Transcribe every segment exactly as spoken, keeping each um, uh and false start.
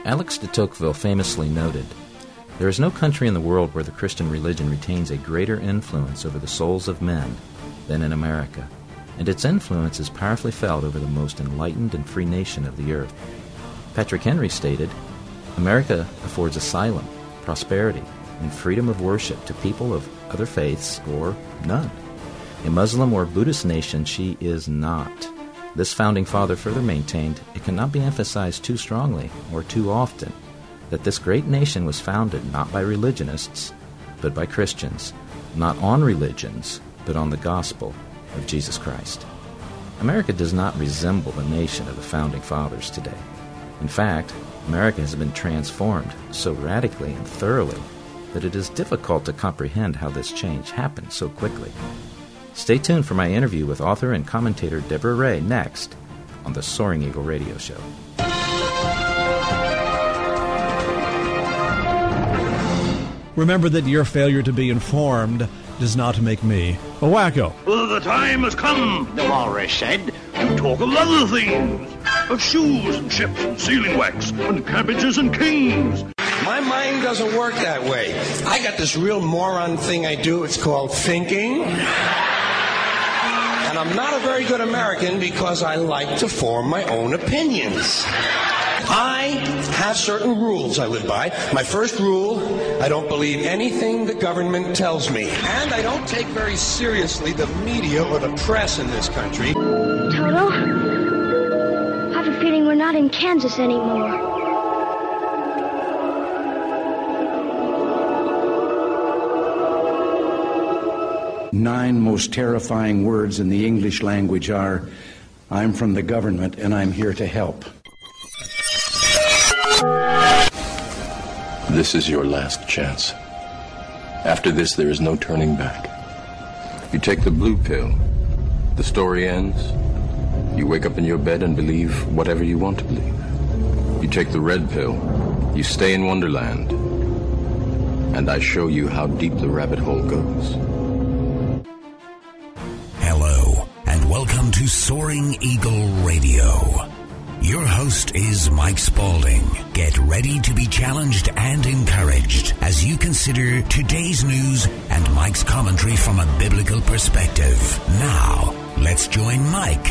Alex de Tocqueville famously noted, "There is no country in the world where the Christian religion retains a greater influence over the souls of men than in America, and its influence is powerfully felt over the most enlightened and free nation of the earth." Patrick Henry stated, "America affords asylum, prosperity, and freedom of worship to people of other faiths or none. A Muslim or Buddhist nation she is not." This founding father further maintained, "It cannot be emphasized too strongly or too often that this great nation was founded not by religionists, but by Christians, not on religions, but on the gospel of Jesus Christ." America does not resemble the nation of the founding fathers today. In fact, America has been transformed so radically and thoroughly that it is difficult to comprehend how this change happened so quickly. Stay tuned for my interview with author and commentator Deborah Ray next on the Soaring Eagle Radio Show. Remember that your failure to be informed does not make me a wacko. Well, the time has come, the walrus said, to talk of other things. Of shoes and ships and sealing wax and cabbages and kings. My mind doesn't work that way. I got this real moron thing I do. It's called thinking. And I'm not a very good American because I like to form my own opinions. I have certain rules I live by. My first rule, I don't believe anything the government tells me. And I don't take very seriously the media or the press in this country. Toto, I have a feeling we're not in Kansas anymore. Nine most terrifying words in the English language are, "I'm from the government and I'm here to help." This is your last chance. After this, there is no turning back. You take the blue pill, the story ends. You wake up in your bed and believe whatever you want to believe. You take the red pill, you stay in Wonderland, and I show you how deep the rabbit hole goes. Hello, and welcome to Soaring Eagle Radio. Your host is Mike Spaulding. Get ready to be challenged and encouraged as you consider today's news and Mike's commentary from a biblical perspective. Now, let's join Mike.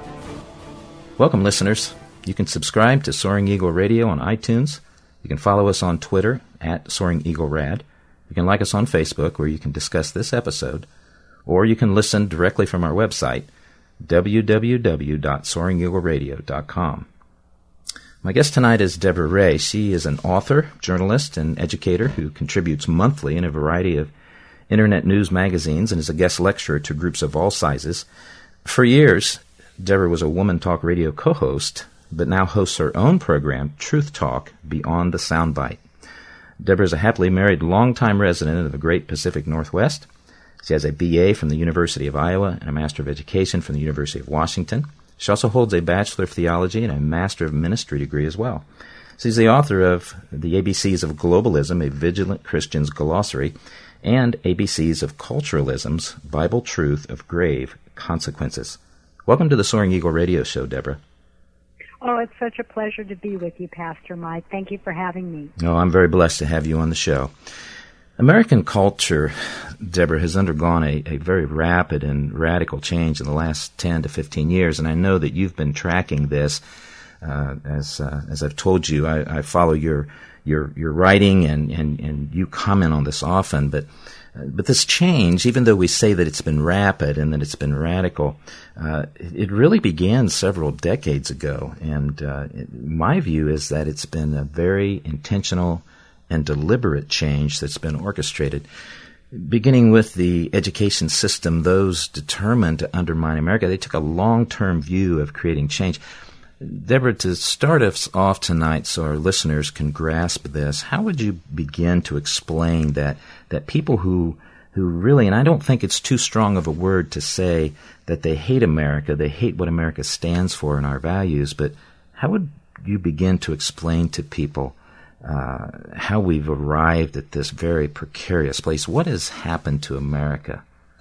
Welcome, listeners. You can subscribe to Soaring Eagle Radio on iTunes. You can follow us on Twitter at Soaring Eagle Rad. You can like us on Facebook, where you can discuss this episode. Or you can listen directly from our website, w w w dot soaring eagle radio dot com. My guest tonight is Deborah Ray. She is an author, journalist, and educator who contributes monthly in a variety of internet news magazines and is a guest lecturer to groups of all sizes. For years, Deborah was a Woman Talk Radio co-host, but now hosts her own program, Truth Talk, Beyond the Soundbite. Deborah is a happily married, longtime resident of the great Pacific Northwest. She has a B A from the University of Iowa and a Master of Education from the University of Washington. She also holds a Bachelor of Theology and a Master of Ministry degree as well. She's the author of The A B Cs of Globalism, A Vigilant Christian's Glossary, and A B Cs of Culturalism's Bible Truth of Grave Consequences. Welcome to the Soaring Eagle Radio Show, Deborah. Oh, it's such a pleasure to be with you, Pastor Mike. Thank you for having me. Oh, I'm very blessed to have you on the show. American culture, Deborah, has undergone a, a very rapid and radical change in the last ten to fifteen years, and I know that you've been tracking this. Uh, as uh, as I've told you, I, I follow your your your writing, and, and, and you comment on this often. But uh, but this change, even though we say that it's been rapid and that it's been radical, uh, it, it really began several decades ago. And uh, it, my view is that it's been a very intentional and deliberate change that's been orchestrated, beginning with the education system. Those determined to undermine America, they took a long-term view of creating change. Deborah, to start us off tonight so our listeners can grasp this, how would you begin to explain that that people who who really, and I don't think it's too strong of a word to say that they hate America, they hate what America stands for and our values, but how would you begin to explain to people Uh, how we've arrived at this very precarious place? What has happened to America?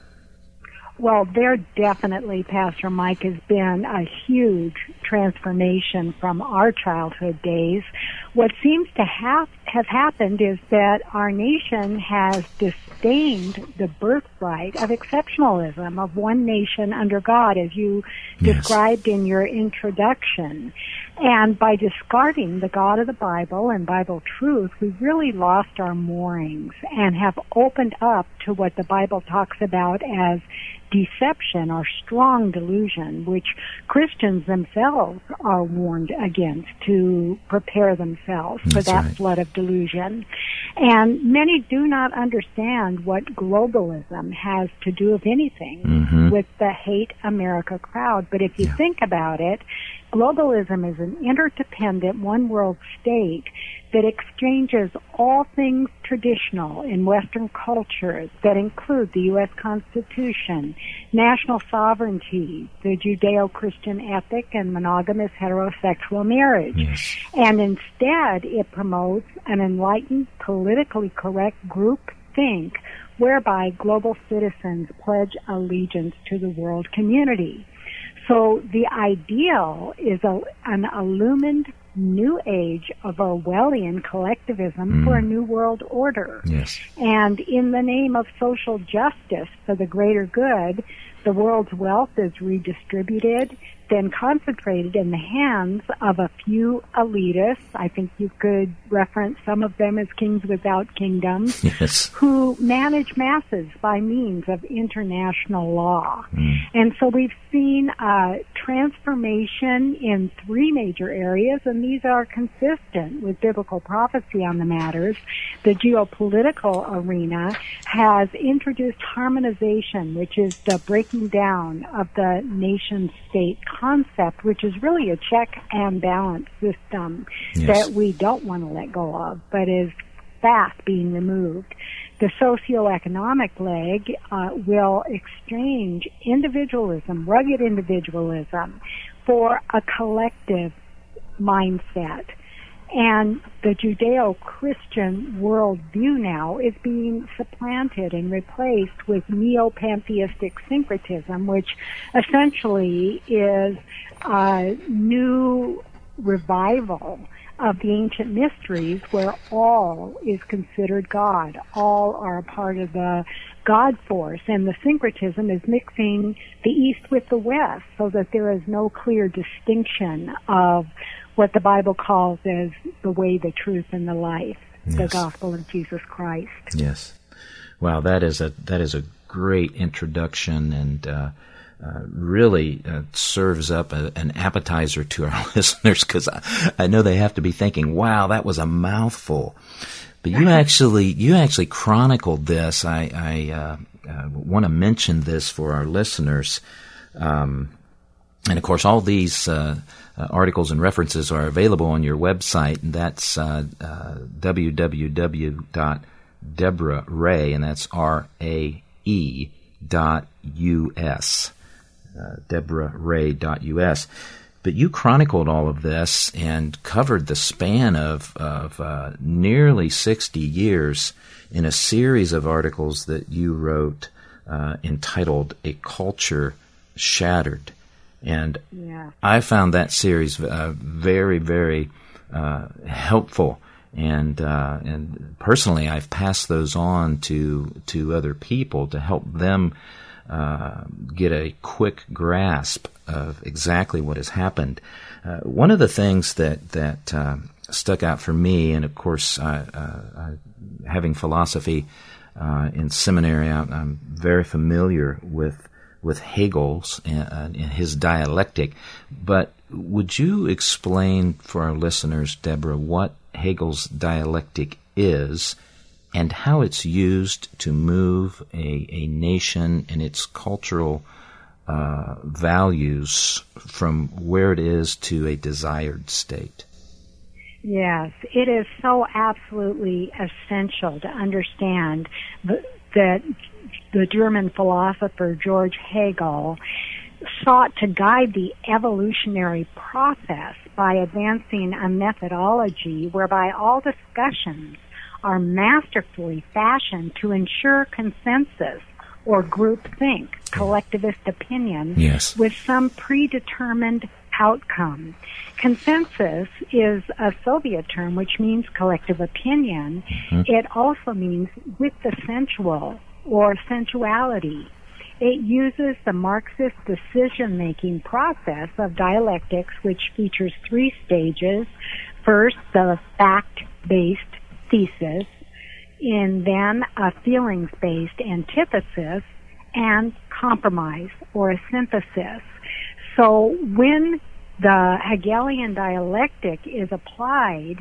Well, there definitely, Pastor Mike, has been a huge transformation from our childhood days what seems to have, have happened is that our nation has disdained the birthright of exceptionalism, of one nation under God, as you yes. described in your introduction. And by discarding the God of the Bible and Bible truth, we've really lost our moorings and have opened up to what the Bible talks about as deception or strong delusion, which Christians themselves are warned against to prepare themselves for That's that right. flood of delusion. And many do not understand what globalism has to do, if anything, mm-hmm. with the hate America crowd. But if you yeah. think about it, globalism is an interdependent one-world state that exchanges all things traditional in Western cultures that include the U S Constitution, national sovereignty, the Judeo-Christian ethic, and monogamous heterosexual marriage. Yes. And instead, it promotes an enlightened, politically correct group think whereby global citizens pledge allegiance to the world community. So the ideal is a, an illumined new age of Orwellian collectivism mm. for a new world order. Yes. And in the name of social justice for the greater good, the world's wealth is redistributed, then concentrated in the hands of a few elitists. I think you could reference some of them as kings without kingdoms, yes. who manage masses by means of international law. Mm. And so we've seen a transformation in three major areas, and these are consistent with biblical prophecy on the matters. The geopolitical arena has introduced harmonization, which is the breaking down of the nation-state concept, which is really a check and balance system yes. that we don't want to let go of, but is fast being removed. The socioeconomic leg uh, will exchange individualism, rugged individualism, for a collective mindset. And the Judeo-Christian worldview now is being supplanted and replaced with neo-pantheistic syncretism, which essentially is a new revival of the ancient mysteries where all is considered God. All are a part of the God force, and the syncretism is mixing the East with the West so that there is no clear distinction of what the Bible calls as the way, the truth, and the life, yes. the gospel of Jesus Christ. Yes. Wow, that is a that is a great introduction, and uh, uh, really uh, serves up a, an appetizer to our listeners, because I, I know they have to be thinking, "Wow, that was a mouthful." But you actually you actually chronicled this. I, I uh, uh, want to mention this for our listeners. Um, And, of course, all these uh, uh, articles and references are available on your website, and that's uh, uh, w w w dot deborah ray, and that's R A E dot U S, uh, deborah ray dot U S. But you chronicled all of this and covered the span of, of uh, nearly sixty years in a series of articles that you wrote uh, entitled A Culture Shattered. And yeah. I found that series uh, very, very uh, helpful, and uh, and personally, I've passed those on to to other people to help them uh, get a quick grasp of exactly what has happened. Uh, one of the things that that uh, stuck out for me, and of course, uh, uh, having philosophy uh, in seminary, I'm, I'm very familiar with. with Hegel's and his dialectic. But would you explain for our listeners, Deborah, what Hegel's dialectic is and how it's used to move a, a nation and its cultural uh, values from where it is to a desired state? Yes, it is so absolutely essential to understand that the German philosopher George Hegel sought to guide the evolutionary process by advancing a methodology whereby all discussions are masterfully fashioned to ensure consensus or groupthink, collectivist opinion, yes. with some predetermined outcome. Consensus is a Soviet term which means collective opinion. Mm-hmm. It also means with the sensual or sensuality. It uses the Marxist decision-making process of dialectics, which features three stages. First, the fact-based thesis, and then a feelings-based antithesis, and compromise or a synthesis. So when the Hegelian dialectic is applied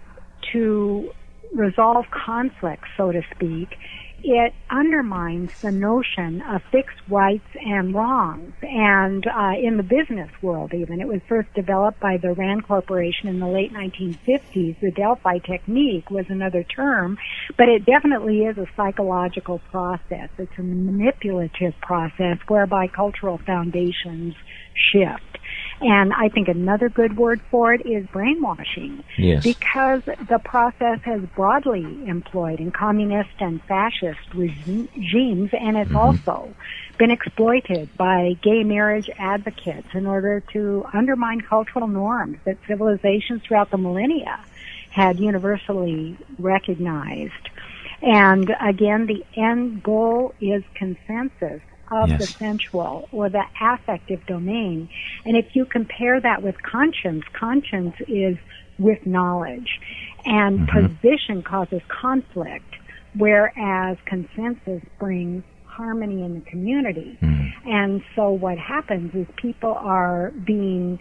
to resolve conflict, so to speak, it undermines the notion of fixed rights and wrongs. And uh, in the business world even, it was first developed by the Rand Corporation in the late nineteen fifties. The Delphi technique was another term, but it definitely is a psychological process. It's a manipulative process whereby cultural foundations shift. And I think another good word for it is brainwashing. Yes. Because the process has broadly employed in communist and fascist regimes, and it's mm-hmm. also been exploited by gay marriage advocates in order to undermine cultural norms that civilizations throughout the millennia had universally recognized. And again, the end goal is consensus of yes. the sensual or the affective domain. And if you compare that with conscience, conscience is with knowledge. And mm-hmm. position causes conflict, whereas consensus brings harmony in the community. Mm-hmm. And so what happens is people are being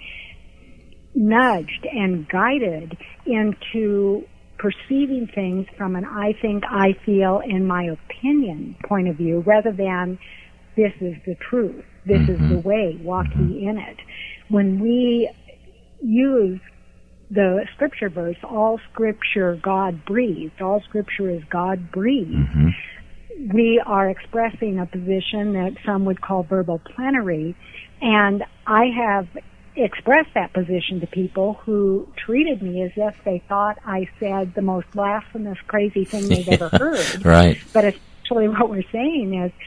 nudged and guided into perceiving things from an I think, I feel, in my opinion point of view, rather than this is the truth, this mm-hmm. is the way, walk mm-hmm. ye in it. When we use the scripture verse, all scripture God breathed, all scripture is God breathed, mm-hmm. we are expressing a position that some would call verbal plenary, and I have expressed that position to people who treated me as if they thought I said the most blasphemous, crazy thing they've ever heard. Right. But essentially what we're saying is,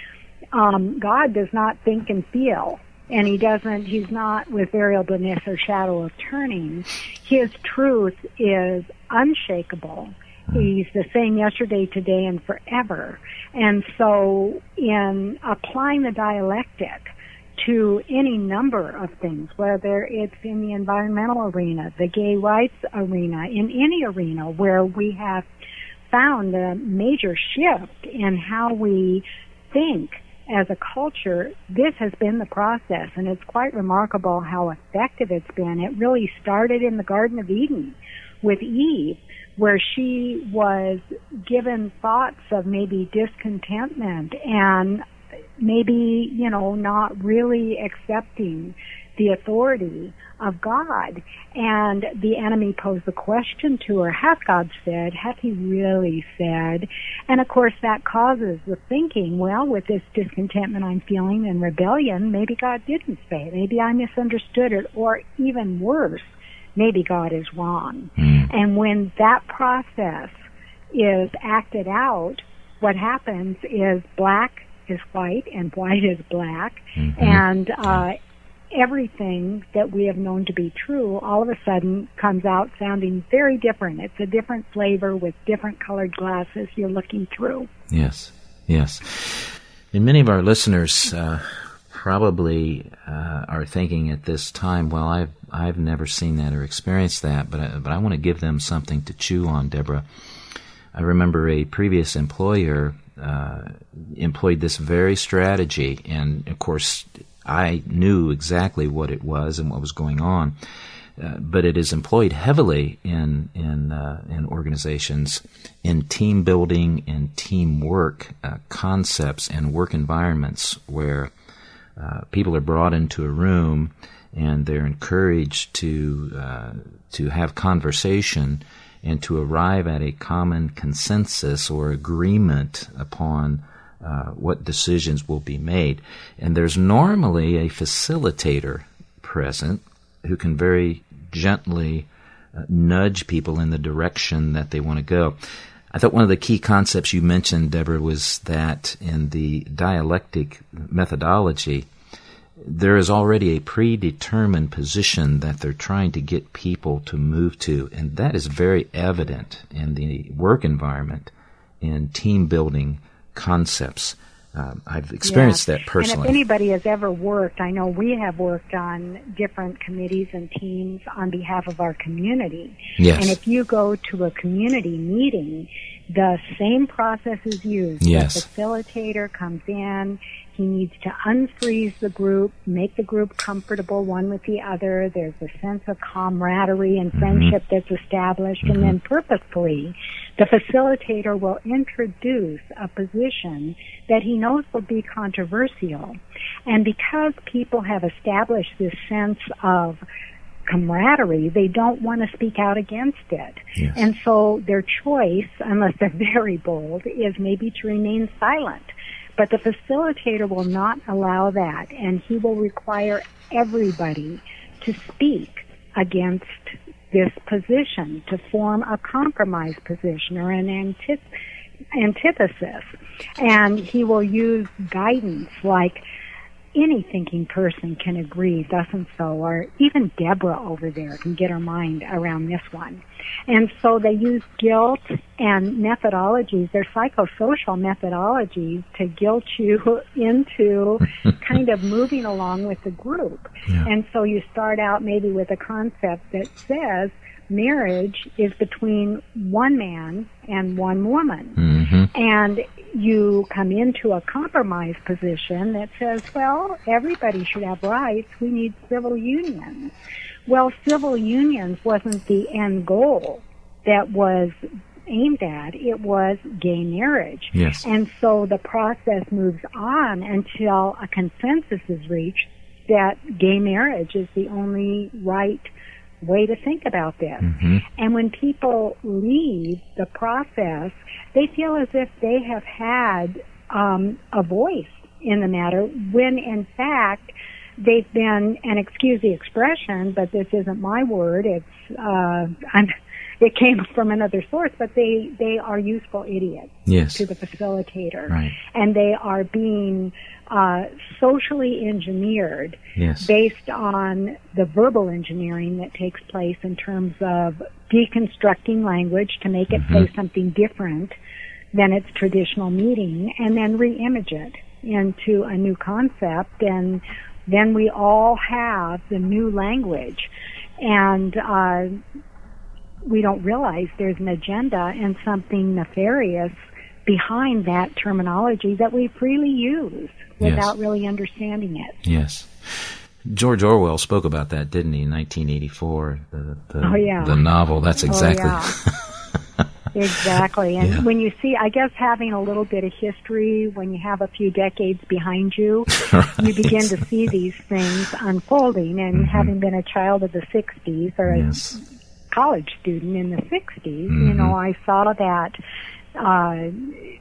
Um, God does not think and feel, and he doesn't, he's not with variableness or shadow of turning. His truth is unshakable. He's the same yesterday, today, and forever. And so in applying the dialectic to any number of things, whether it's in the environmental arena, the gay rights arena, in any arena where we have found a major shift in how we think as a culture, this has been the process, and it's quite remarkable how effective it's been. It really started in the Garden of Eden with Eve, where she was given thoughts of maybe discontentment and maybe, you know, not really accepting the authority of God. And the enemy posed the question to her, hath God said? Hath he really said? And of course that causes the thinking, well, with this discontentment I'm feeling and rebellion, maybe God didn't say it. Maybe I misunderstood it. Or even worse, maybe God is wrong. Mm. And when that process is acted out, what happens is black is white and white is black. Mm-hmm. And, uh, everything that we have known to be true all of a sudden comes out sounding very different. It's a different flavor with different colored glasses you're looking through. Yes, yes. And many of our listeners uh, probably uh, are thinking at this time, well, I've I've never seen that or experienced that, but I, but I want to give them something to chew on, Deborah. I remember a previous employer uh, employed this very strategy, and of course I knew exactly what it was and what was going on, uh, but it is employed heavily in in uh, in organizations, in team building and teamwork uh, concepts and work environments where uh, people are brought into a room and they're encouraged to uh, to have conversation and to arrive at a common consensus or agreement upon Uh, what decisions will be made. And there's normally a facilitator present who can very gently uh, nudge people in the direction that they want to go. I thought one of the key concepts you mentioned, Deborah, was that in the dialectic methodology, there is already a predetermined position that they're trying to get people to move to, and that is very evident in the work environment, in team building concepts. Um, I've experienced yes. that personally. And if anybody has ever worked, I know we have worked on different committees and teams on behalf of our community. Yes. And if you go to a community meeting, the same process is used. Yes. The facilitator comes in. He needs to unfreeze the group, make the group comfortable one with the other. There's a sense of camaraderie and friendship mm-hmm. that's established. Mm-hmm. And then purposefully, the facilitator will introduce a position that he knows will be controversial. And because people have established this sense of camaraderie, they don't want to speak out against it. Yes. And so their choice, unless they're very bold, is maybe to remain silent. But the facilitator will not allow that, and he will require everybody to speak against this position, to form a compromise position or an antith- antithesis. And he will use guidance like, any thinking person can agree, thus and so, or even Deborah over there can get her mind around this one. And so they use guilt and methodologies, they're psychosocial methodologies, to guilt you into kind of moving along with the group. Yeah. And so you start out maybe with a concept that says marriage is between one man and one woman. Mm-hmm. And you come into a compromise position that says, well, everybody should have rights. We need civil unions. Well, civil unions wasn't the end goal that was aimed at. It was gay marriage. Yes. And so the process moves on until a consensus is reached that gay marriage is the only right way to think about this. Mm-hmm. And when people leave the process, they feel as if they have had um, a voice in the matter, when in fact they've been, and excuse the expression, but this isn't my word, it's uh, I'm, it came from another source, but they, they are useful idiots yes. to the facilitator. Right. And they are being uh, socially engineered yes. based on the verbal engineering that takes place in terms of deconstructing language to make it mm-hmm. say something different than its traditional meaning, and then re-image it into a new concept, and then we all have the new language. And uh, we don't realize there's an agenda and something nefarious behind that terminology that we freely use without yes. really understanding it. Yes. George Orwell spoke about that, didn't he, in nineteen eighty-four, the, the, oh, yeah. the novel. That's exactly... Oh, yeah. Exactly. And yeah. when you see, I guess having a little bit of history, when you have a few decades behind you, right. you begin to see these things unfolding. And mm-hmm. having been a child of the sixties or yes. a college student in the sixties, mm-hmm. you know, I saw that uh,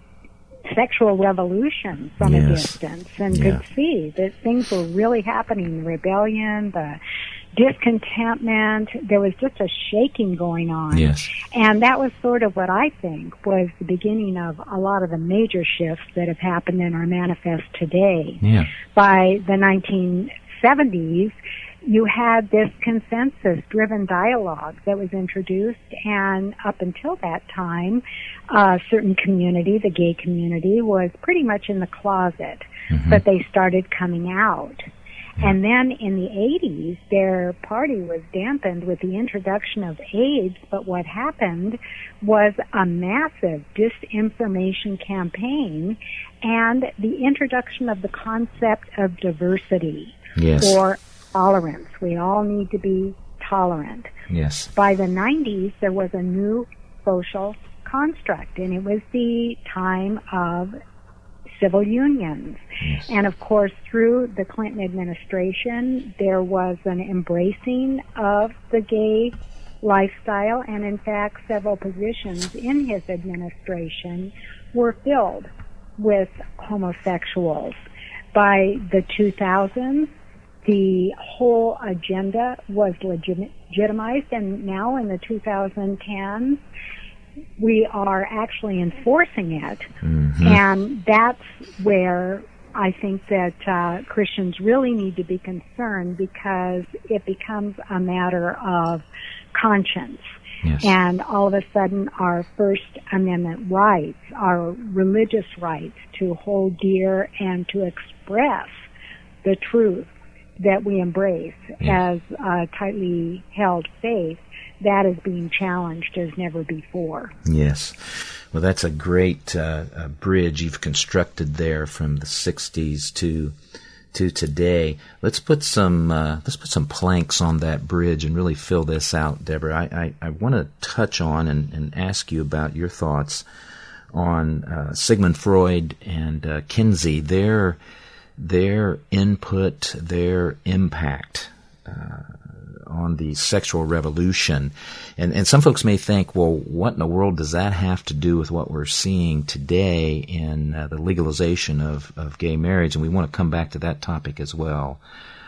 sexual revolution from yes. a distance and yeah. could see that things were really happening. The rebellion, the discontentment, there was just a shaking going on. Yes. And that was sort of what I think was the beginning of a lot of the major shifts that have happened in our manifest today. Yeah. By the nineteen seventies, you had this consensus-driven dialogue that was introduced, and up until that time, a certain community, the gay community, was pretty much in the closet, mm-hmm. but they started coming out. And then in the eighties, their party was dampened with the introduction of AIDS, but what happened was a massive disinformation campaign and the introduction of the concept of diversity yes. or tolerance. We all need to be tolerant. Yes. By the nineties, there was a new social construct, and it was the time of civil unions. Yes. And of course, through the Clinton administration, there was an embracing of the gay lifestyle, and in fact, several positions in his administration were filled with homosexuals. By the two thousands, the whole agenda was legit- legitimized, and now in the two thousand tens, we are actually enforcing it, mm-hmm. and that's where I think that uh, Christians really need to be concerned because it becomes a matter of conscience. Yes. And all of a sudden our First Amendment rights, our religious rights to hold dear and to express the truth that we embrace yes. as a tightly held faith, that is being challenged as never before. Yes. Well, that's a great uh, uh, bridge you've constructed there from the sixties to to today. Let's put some uh, let's put some planks on that bridge and really fill this out, Deborah. I, I, I want to touch on and, and ask you about your thoughts on uh, Sigmund Freud and uh, Kinsey, their their input, their impact uh, on the sexual revolution. And, and some folks may think, well, what in the world does that have to do with what we're seeing today in uh, the legalization of, of gay marriage? And we want to come back to that topic as well.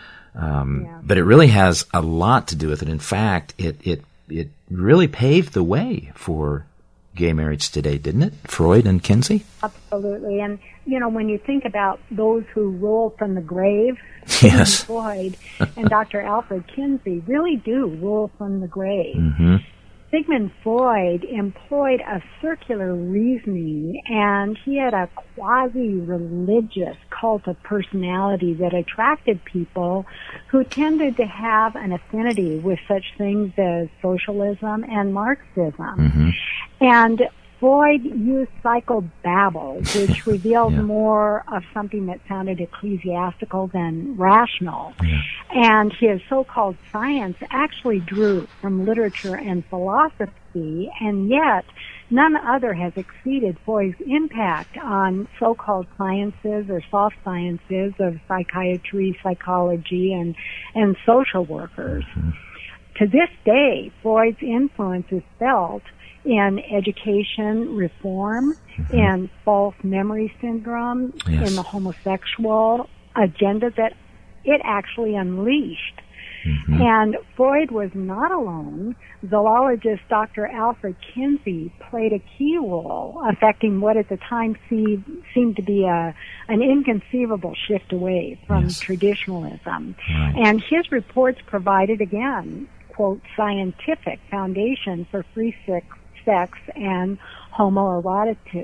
Um, yeah. But it really has a lot to do with it. In fact, it, it, it really paved the way for gay marriage today, didn't it? Freud and Kinsey? Absolutely. And, you know, when you think about those who rule from the grave, yes. Freud and Doctor Alfred Kinsey really do rule from the grave. Mm-hmm. Sigmund Freud employed a circular reasoning, and he had a quasi-religious cult of personality that attracted people who tended to have an affinity with such things as socialism and Marxism. Mm-hmm. And Freud used psychobabble, which revealed yeah. more of something that sounded ecclesiastical than rational. Yeah. And his so-called science actually drew from literature and philosophy, and yet none other has exceeded Freud's impact on so-called sciences or soft sciences of psychiatry, psychology, and, and social workers. Mm-hmm. To this day, Freud's influence is felt in education reform, mm-hmm. in false memory syndrome, yes. in the homosexual agenda that it actually unleashed. Mm-hmm. And Freud was not alone. Zoologist Doctor Alfred Kinsey played a key role, affecting what at the time seemed, seemed to be a, an inconceivable shift away from yes. traditionalism. Right. And his reports provided, again, quote, scientific foundation for free sex, sex and homoeroticism.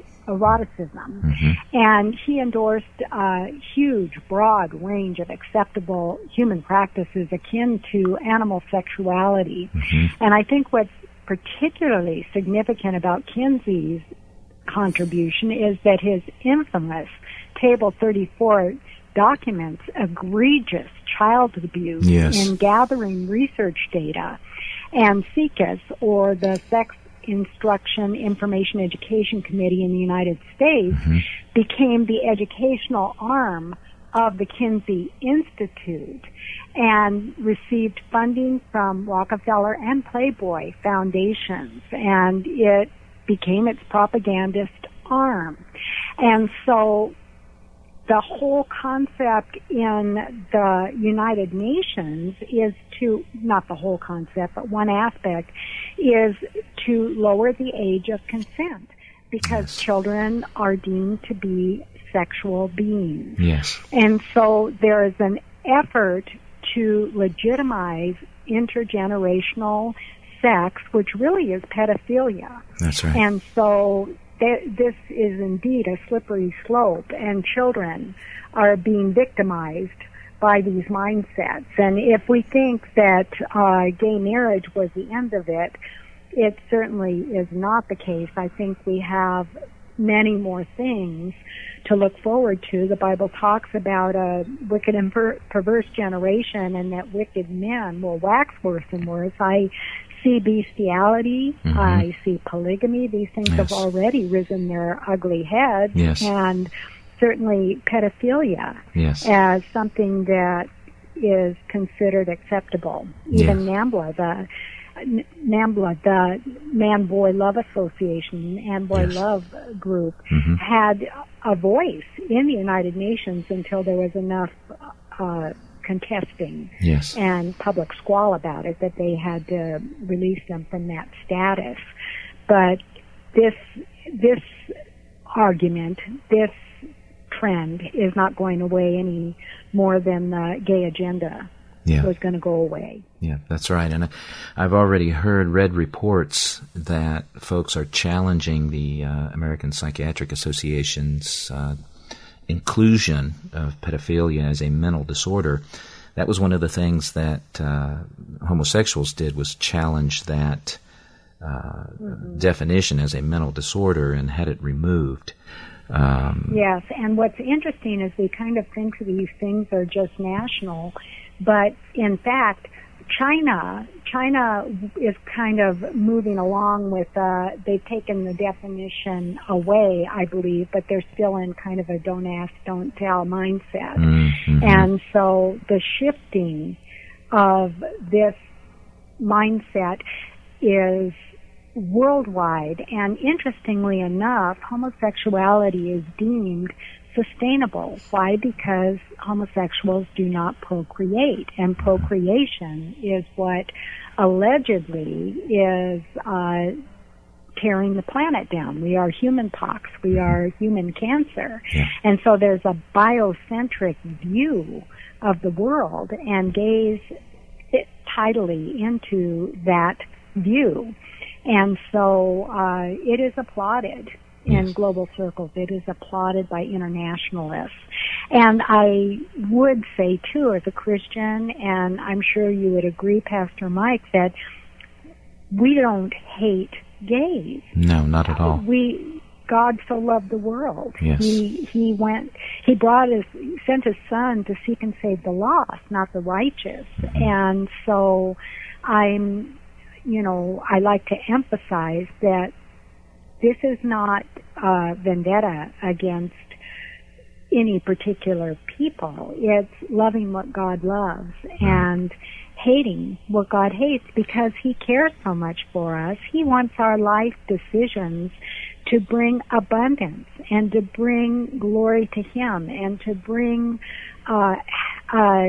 Mm-hmm. And he endorsed a huge, broad range of acceptable human practices akin to animal sexuality. Mm-hmm. And I think what's particularly significant about Kinsey's contribution is that his infamous Table thirty-four documents egregious child abuse yes. in gathering research data, and S I C U S, or the Sex Instruction Information Education Committee in the United States, mm-hmm. became the educational arm of the Kinsey Institute and received funding from Rockefeller and Playboy foundations, and it became its propagandist arm. And so the whole concept in the United Nations is to, not the whole concept, but one aspect is to lower the age of consent because yes. children are deemed to be sexual beings. Yes. And so there is an effort to legitimize intergenerational sex, which really is pedophilia. That's right. And so this is indeed a slippery slope, and children are being victimized by these mindsets. And if we think that uh, gay marriage was the end of it, it certainly is not the case. I think we have many more things to look forward to. The Bible talks about a wicked and per- perverse generation, and that wicked men will wax worse and worse. I see bestiality, mm-hmm. I see polygamy. These things yes. have already risen their ugly heads, yes. and certainly pedophilia yes. as something that is considered acceptable. Even yes. NAMBLA, the NAMBLA, the Man-Boy Love Association, Man-Boy yes. Love Group, mm-hmm. had a voice in the United Nations until there was enough uh, contesting yes. and public squall about it that they had to release them from that status. But this this argument, this trend is not going away any more than the gay agenda yeah. was going to go away. Yeah, that's right. And I've already heard, read reports that folks are challenging the uh, American Psychiatric Association's uh, inclusion of pedophilia as a mental disorder. That was one of the things that uh, homosexuals did, was challenge that uh, mm-hmm. definition as a mental disorder and had it removed. Um, yes, and what's interesting is we kind of think these things are just national, but in fact, China, China is kind of moving along with, uh, they've taken the definition away, I believe, but they're still in kind of a don't ask, don't tell mindset. Mm-hmm. And so the shifting of this mindset is worldwide, and interestingly enough, homosexuality is deemed sustainable. Why? Because homosexuals do not procreate, and procreation is what allegedly is uh, tearing the planet down. We are human pox. We are human cancer. Yeah. And so there's a biocentric view of the world, and gays fit tidily into that view. And so uh, it is applauded in yes. global circles. It is applauded by internationalists. And I would say, too, as a Christian, and I'm sure you would agree, Pastor Mike, that we don't hate gays. No, not at all. We, God so loved the world. Yes. He, he went, he brought his, sent his son to seek and save the lost, not the righteous. Mm-hmm. And so I'm, you know, I like to emphasize that this is not uh, vendetta against any particular people. It's loving what God loves and hating what God hates, because he cares so much for us. He wants our life decisions to bring abundance and to bring glory to him and to bring uh, uh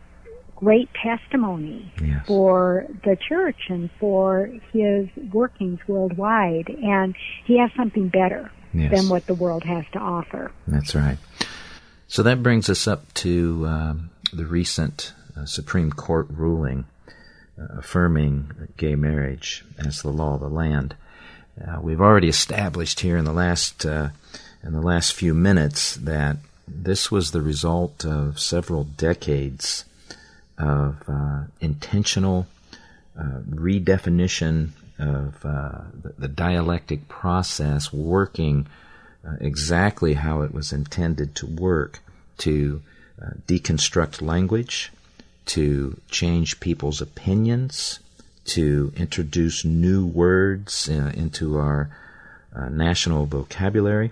great testimony yes. for the church and for his workings worldwide. And he has something better yes. than what the world has to offer. That's right. So that brings us up to um, the recent uh, Supreme Court ruling uh, affirming gay marriage as the law of the land. Uh, we've already established here in the last uh, in the last few minutes that this was the result of several decades of uh, intentional uh, redefinition of uh, the, the dialectic process working uh, exactly how it was intended to work, to uh, deconstruct language, to change people's opinions, to introduce new words uh, into our uh, national vocabulary.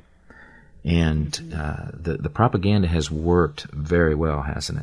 And uh, the, the propaganda has worked very well, hasn't it?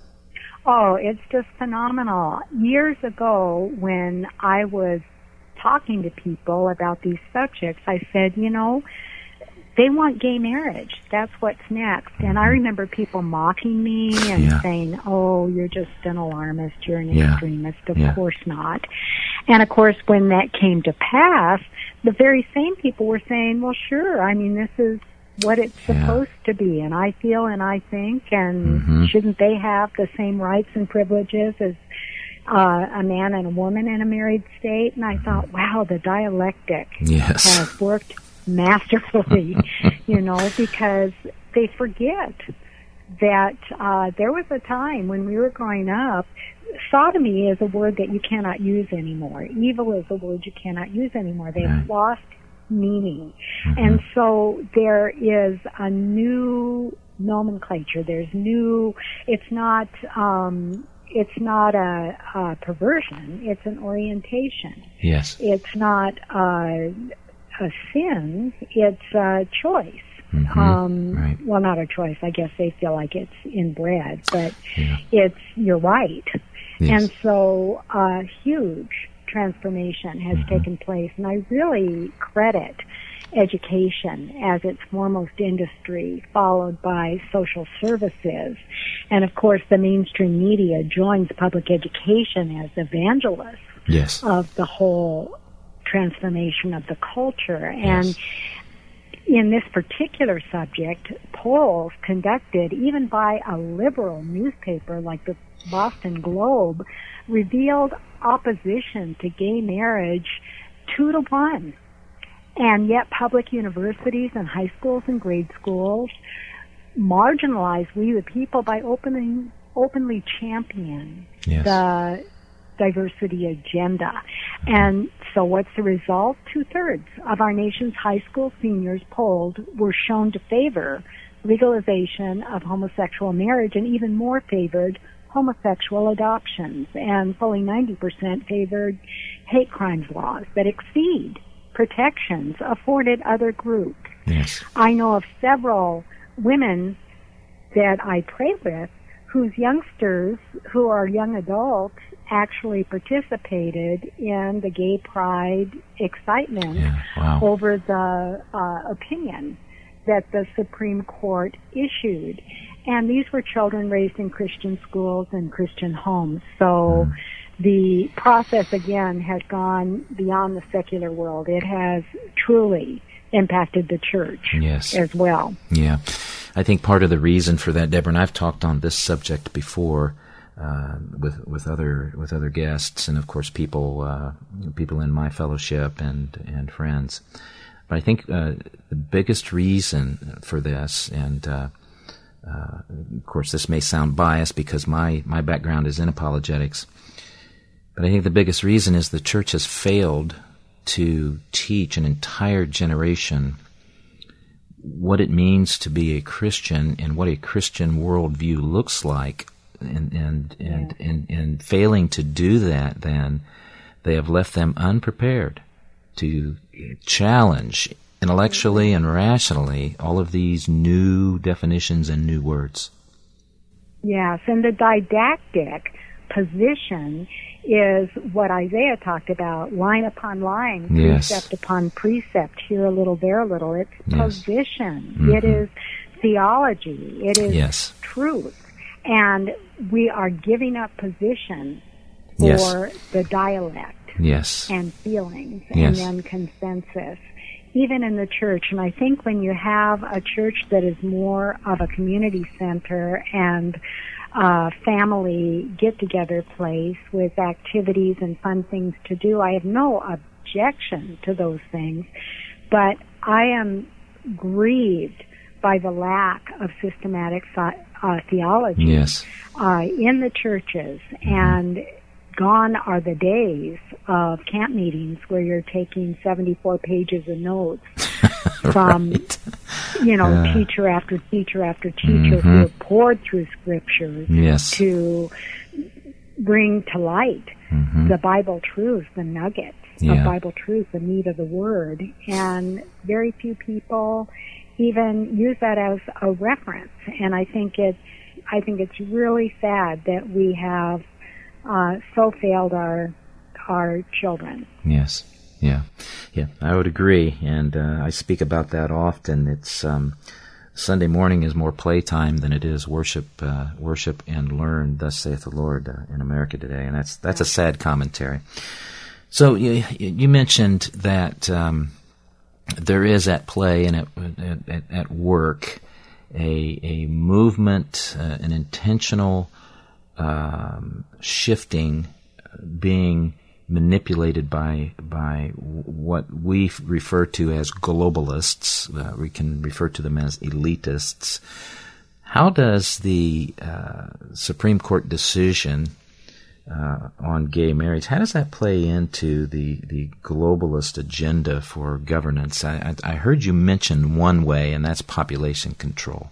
Oh, it's just phenomenal. Years ago, when I was talking to people about these subjects, I said, you know, they want gay marriage. That's what's next. And I remember people mocking me and yeah. saying, oh, you're just an alarmist, you're an yeah. extremist. Of yeah. course not. And of course, when that came to pass, the very same people were saying, well, sure, I mean, this is what it's supposed yeah. to be, and I feel and I think, and mm-hmm. shouldn't they have the same rights and privileges as uh, a man and a woman in a married state? And I thought, wow, the dialectic yes. has worked masterfully, you know, because they forget that uh, there was a time when we were growing up, sodomy is a word that you cannot use anymore. Evil is a word you cannot use anymore. They've right. lost meaning. Mm-hmm. And so there is a new nomenclature. There's new, it's not, um, it's not a, a perversion. It's an orientation. Yes. It's not a, a sin. It's a choice. Mm-hmm. Um, right. Well, not a choice. I guess they feel like it's inbred, but yeah. it's your right. Yes. And so a huge transformation has mm-hmm. taken place, and I really credit education as its foremost industry, followed by social services. And of course, the mainstream media joins public education as evangelists yes. of the whole transformation of the culture. And yes. in this particular subject, polls conducted even by a liberal newspaper like the Boston Globe revealed opposition to gay marriage two to one. And yet public universities and high schools and grade schools marginalize we the people by opening, openly champion yes. the diversity agenda. And so what's the result? Two-thirds of our nation's high school seniors polled were shown to favor legalization of homosexual marriage and even more favored homosexual adoptions. And fully ninety percent favored hate crimes laws that exceed protections afforded other groups. Yes. I know of several women that I pray with whose youngsters, who are young adults, actually participated in the gay pride excitement yeah. wow. over the uh, opinion that the Supreme Court issued. And these were children raised in Christian schools and Christian homes. So mm. the process, again, has gone beyond the secular world. It has truly impacted the church yes. as well. Yeah. I think part of the reason for that, Deborah, and I've talked on this subject before uh, with with other with other guests, and of course people uh, people in my fellowship and and friends. But I think uh, the biggest reason for this, and uh, uh, of course this may sound biased because my my background is in apologetics, but I think the biggest reason is the church has failed to teach an entire generation what it means to be a Christian and what a Christian worldview looks like, and and and, yeah. and and failing to do that, then they have left them unprepared to challenge intellectually and rationally all of these new definitions and new words. Yes, and the didactic position is what Isaiah talked about, line upon line, yes. precept upon precept, here a little, there a little. It's yes. position. Mm-hmm. It is theology. It is yes. truth. And we are giving up position for yes. the dialect yes. and feelings yes. and then consensus, even in the church. And I think when you have a church that is more of a community center and Uh, family get-together place with activities and fun things to do, I have no objection to those things, but I am grieved by the lack of systematic th- uh, theology yes. uh, in the churches, mm-hmm. and gone are the days of camp meetings where you're taking seventy-four pages of notes from, right. you know, uh, teacher after teacher after teacher mm-hmm. who have poured through scriptures yes. to bring to light mm-hmm. the Bible truth, the nuggets yeah. of Bible truth, the meat of the Word. And very few people even use that as a reference. And I think it's, I think it's really sad that we have uh, so failed our our children. Yes. Yeah, yeah, I would agree, and uh, I speak about that often. It's um, Sunday morning is more playtime than it is worship, uh, worship and learn. Thus saith the Lord uh, in America today, and that's that's a sad commentary. So you, you mentioned that um, there is at play and at at, at work a a movement, uh, an intentional um, shifting, being manipulated by by what we refer to as globalists. Uh, we can refer to them as elitists. How does the uh, Supreme Court decision uh, on gay marriage, how does that play into the, the globalist agenda for governance? I, I, I heard you mention one way, and that's population control.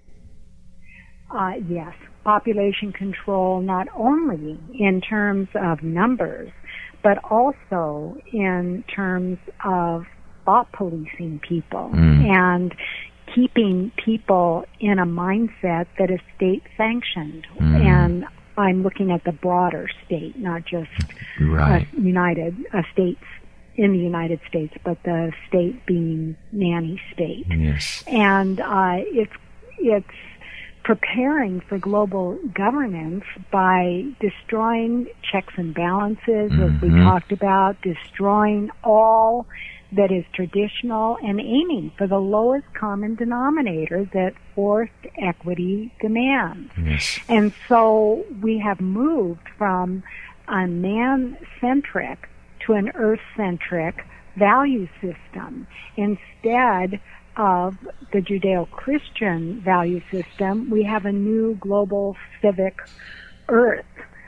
Uh, yes, population control, not only in terms of numbers, but also in terms of thought policing people mm. and keeping people in a mindset that is state sanctioned. Mm. And I'm looking at the broader state, not just right. uh, United uh, States in the United States, but the state being nanny state. Yes. And uh, it's it's preparing for global governance by destroying checks and balances, mm-hmm. as we talked about, destroying all that is traditional and aiming for the lowest common denominator that forced equity demands. Yes. And so we have moved from a man-centric to an earth-centric value system instead of the Judeo-Christian value system. We have a new global civic earth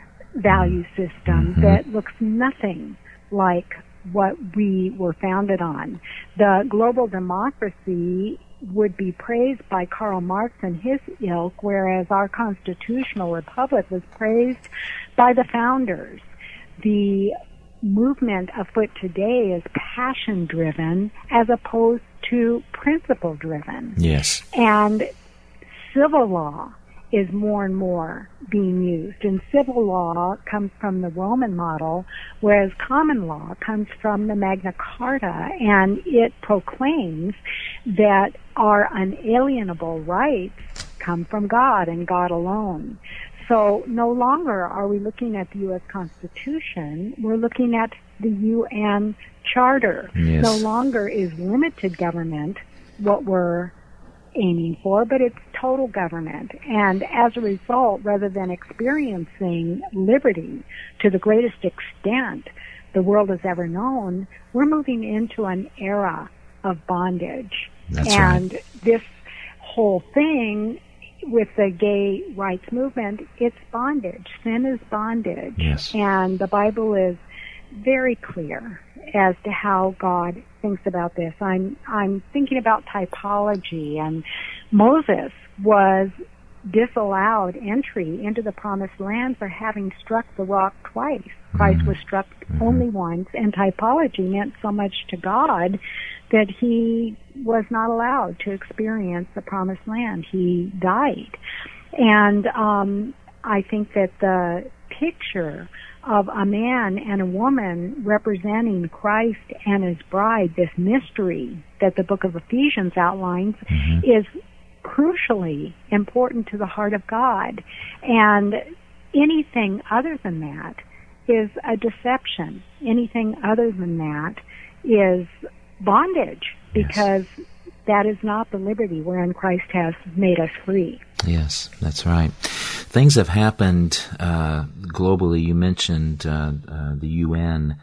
value system mm-hmm. that looks nothing like what we were founded on. The global democracy would be praised by Karl Marx and his ilk, whereas our constitutional republic was praised by the founders. The movement afoot today is passion-driven as opposed to principle-driven. Yes. And civil law is more and more being used. And civil law comes from the Roman model, whereas common law comes from the Magna Carta, and it proclaims that our unalienable rights come from God and God alone. So no longer are we looking at the U S Constitution, we're looking at the U N Charter. Yes. No longer is limited government what we're aiming for, but it's total government. And as a result, rather than experiencing liberty to the greatest extent the world has ever known, we're moving into an era of bondage. That's and right. This whole thing with the gay rights movement, it's bondage. Sin is bondage. Yes. And the Bible is very clear as to how God thinks about this. I'm I'm thinking about typology, and Moses was disallowed entry into the promised land for having struck the rock twice. Christ mm-hmm. was struck mm-hmm. only once, and typology meant so much to God that he was not allowed to experience the promised land. He died. And um, I think that the picture of a man and a woman representing Christ and his bride, this mystery that the book of Ephesians outlines, mm-hmm. is crucially important to the heart of God. And anything other than that is a deception. Anything other than that is bondage, because yes. that is not the liberty wherein Christ has made us free. Yes, that's right. Things have happened uh, globally. You mentioned uh, uh, the U N.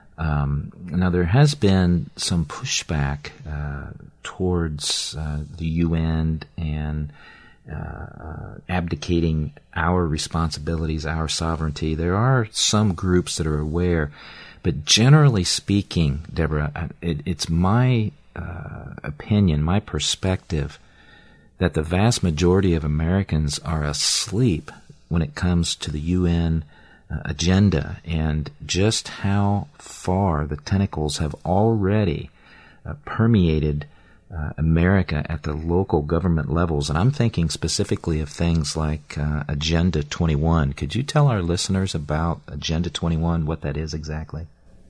Um, now, there has been some pushback uh, towards uh, the U N and uh, uh, abdicating our responsibilities, our sovereignty. There are some groups that are aware, but generally speaking, Deborah, it, it's my uh, opinion, my perspective, that the vast majority of Americans are asleep when it comes to the U N uh, agenda, and just how far the tentacles have already uh, permeated uh, America at the local government levels. And I'm thinking specifically of things like uh, Agenda twenty-one. Could you tell our listeners about Agenda twenty-one, what that is exactly?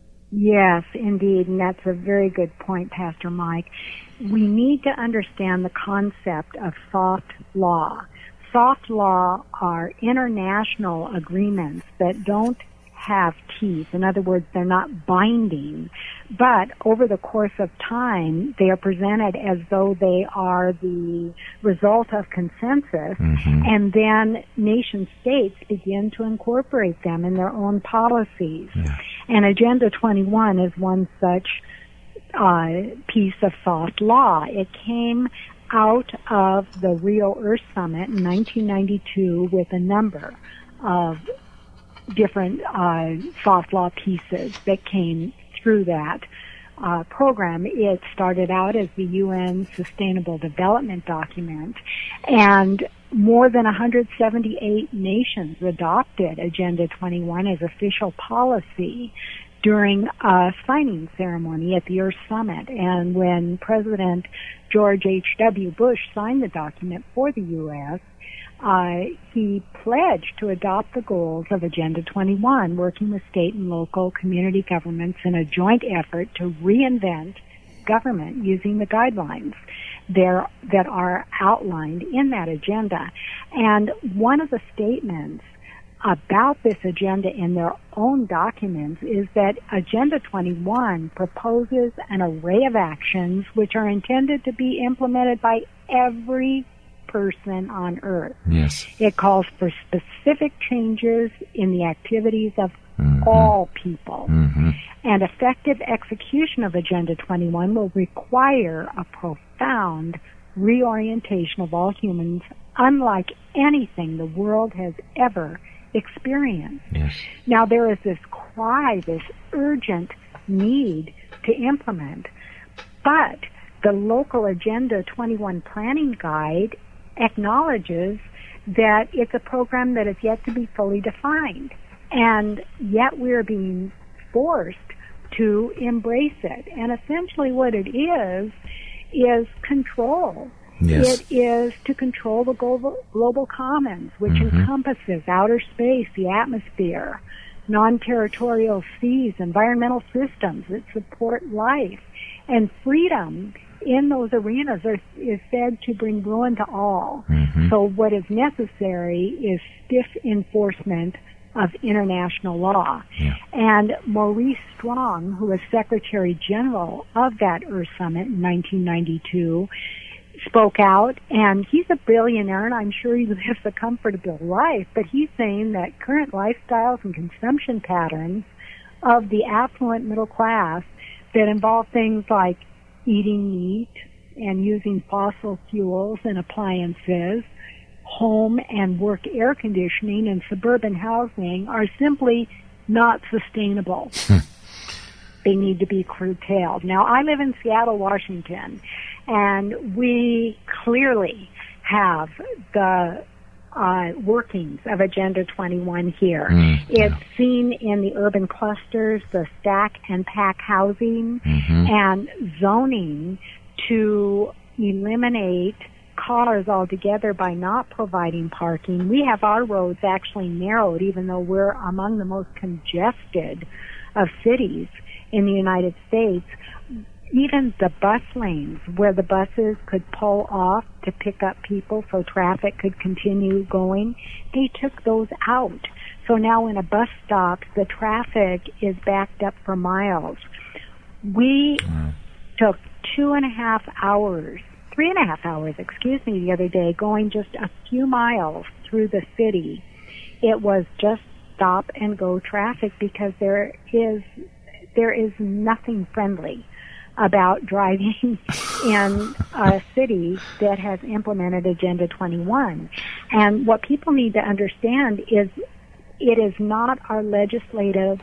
Yes, indeed, and that's a very good point, Pastor Mike. We need to understand the concept of soft law. Soft law are international agreements that don't have teeth. In other words, they're not binding. But over the course of time, they are presented as though they are the result of consensus, mm-hmm. and then nation states begin to incorporate them in their own policies. Yeah. And Agenda twenty-one is one such uh, piece of soft law. It came out of the Rio Earth Summit in nineteen ninety-two with a number of different uh, soft law pieces that came through that uh, program. It started out as the U N Sustainable Development Document, and more than one hundred seventy-eight nations adopted Agenda twenty-one as official policy during a signing ceremony at the Earth Summit. And when President George H W Bush signed the document for the U S, Uh, he pledged to adopt the goals of Agenda twenty-one, working with state and local community governments in a joint effort to reinvent government using the guidelines there that are outlined in that agenda. And one of the statements about this agenda in their own documents is that Agenda twenty-one proposes an array of actions which are intended to be implemented by every person on Earth. Yes. It calls for specific changes in the activities of mm-hmm. all people. Mm-hmm. And effective execution of Agenda twenty-one will require a profound reorientation of all humans, unlike anything the world has ever experienced. Yes. Now, there is this cry, this urgent need to implement, but the local Agenda twenty-one planning guide acknowledges that it's a program that is yet to be fully defined, and yet we're being forced to embrace it. And essentially what it is, is control. Yes. It is to control the global, global commons, which mm-hmm. encompasses outer space, the atmosphere, non-territorial seas, environmental systems that support life, and freedom in those arenas are, is said to bring ruin to all. Mm-hmm. So what is necessary is stiff enforcement of international law. Yeah. And Maurice Strong, who was Secretary General of that Earth Summit in nineteen ninety-two, spoke out, and he's a billionaire, and I'm sure he lives a comfortable life, but he's saying that current lifestyles and consumption patterns of the affluent middle class that involve things like eating meat and using fossil fuels and appliances, home and work air conditioning, and suburban housing are simply not sustainable. They need to be curtailed. Now, I live in Seattle, Washington, and we clearly have the uh, workings of Agenda twenty-one here. Mm, it's yeah. seen in the urban clusters, the stack and pack housing, mm-hmm. and zoning to eliminate cars altogether by not providing parking. We have our roads actually narrowed, even though we're among the most congested of cities in the United States. Even the bus lanes where the buses could pull off to pick up people so traffic could continue going, they took those out. So now when a bus stops, the traffic is backed up for miles. We mm. took two and a half hours, three and a half hours, excuse me, the other day, going just a few miles through the city. It was just stop and go traffic because there is there is nothing friendly about driving in a city that has implemented Agenda twenty-one. And what people need to understand is it is not our legislative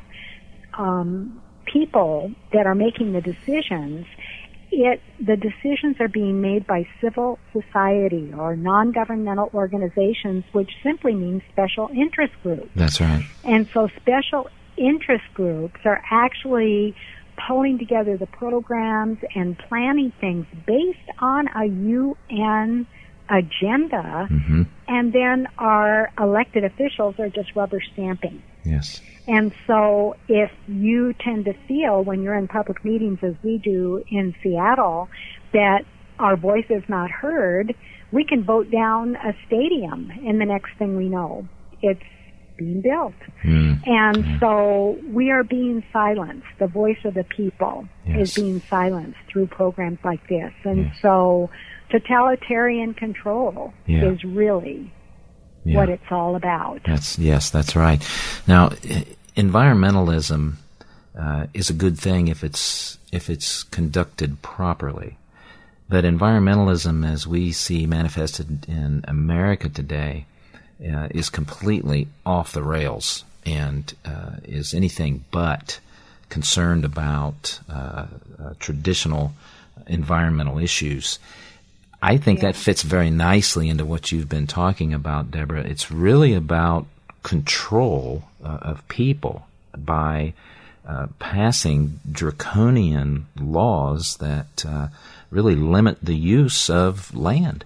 um, people that are making the decisions. It the decisions are being made by civil society or non-governmental organizations, which simply means special interest groups. That's right. And so special interest groups are actually pulling together the programs and planning things based on a U N agenda, mm-hmm. and then our elected officials are just rubber stamping. Yes. And so if you tend to feel when you're in public meetings, as we do in Seattle, that our voice is not heard, we can vote down a stadium, and the next thing we know, it's being built. Mm. And mm. so we are being silenced. The voice of the people yes. is being silenced through programs like this. And yes. so totalitarian control yeah. is really yeah. what it's all about. That's yes, that's right. Now, environmentalism uh, is a good thing if it's if it's conducted properly. But environmentalism, as we see manifested in America today, uh, is completely off the rails and uh, is anything but concerned about uh, uh, traditional environmental issues. I think yeah. that fits very nicely into what you've been talking about, Deborah. It's really about control uh, of people by uh, passing draconian laws that uh, really limit the use of land.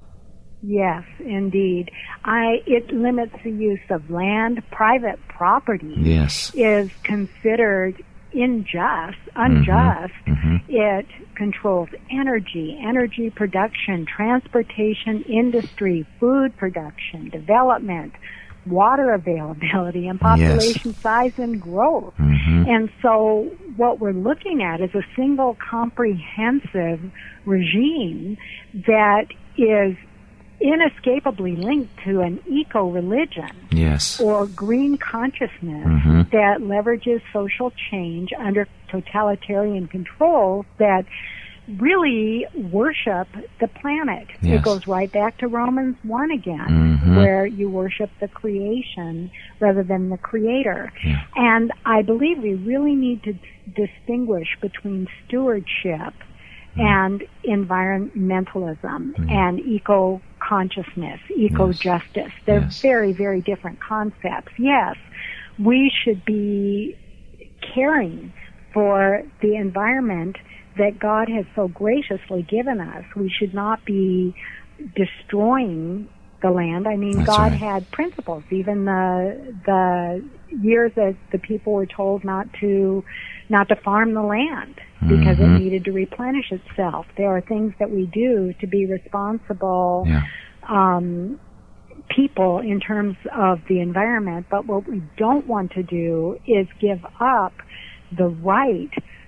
Yes, indeed. I it limits the use of land. Private property yes. is considered unjust, unjust. Mm-hmm. Mm-hmm. It controls energy, energy production, transportation, industry, food production, development, water availability and population yes. size and growth. Mm-hmm. And so what we're looking at is a single comprehensive regime that is inescapably linked to an eco-religion yes. or green consciousness mm-hmm. that leverages social change under totalitarian controls that really worship the planet. Yes. It goes right back to Romans one again, mm-hmm. where you worship the creation rather than the creator. Yeah. And I believe we really need to distinguish between stewardship mm-hmm. and environmentalism mm-hmm. and eco-consciousness, eco-justice. Yes. They're yes. very, very different concepts. Yes, we should be caring for the environment that God has so graciously given us. We should not be destroying the land. I mean, That's God right. had principles. Even the the years that the people were told not to not to farm the land because mm-hmm. it needed to replenish itself. There are things that we do to be responsible yeah. um, people in terms of the environment, but what we don't want to do is give up the right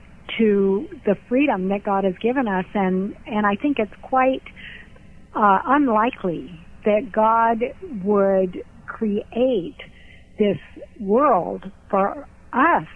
to the freedom that God has given us, and and I think it's quite uh, unlikely that God would create this world for us,